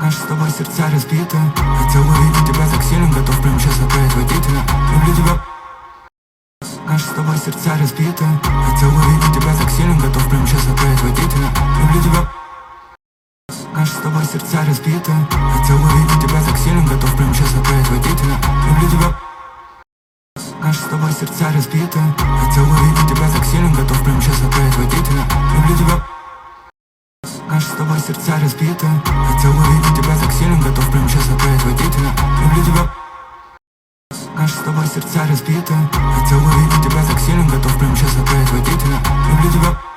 Наши с тобой сердца разбиты. Хотел увидеть тебя так сильно, готов прямо сейчас отправить водителя. Люблю тебя. Наши с тобой сердца разбиты. Хотел увидеть тебя так сильно, готов прямо сейчас отправить водителя. Люблю тебя. Наши с тобой сердца разбиты. Хотел увидеть тебя так сильно, готов прямо сейчас отправить водителя. Люблю тебя. Наши с тобой сердца разбиты. Хотел увидеть тебя так сильно, готов прямо сейчас отправить водителя. Люблю тебя. Наши с тобой сердца разбиты. Хотел увидеть тебя так сильно, готов прямо сейчас отправить водителя. Люблю тебя. Наши с тобой сердца разбиты. Хотел увидеть тебя так сильно, готов прямо сейчас отправить водителя. Люблю тебя.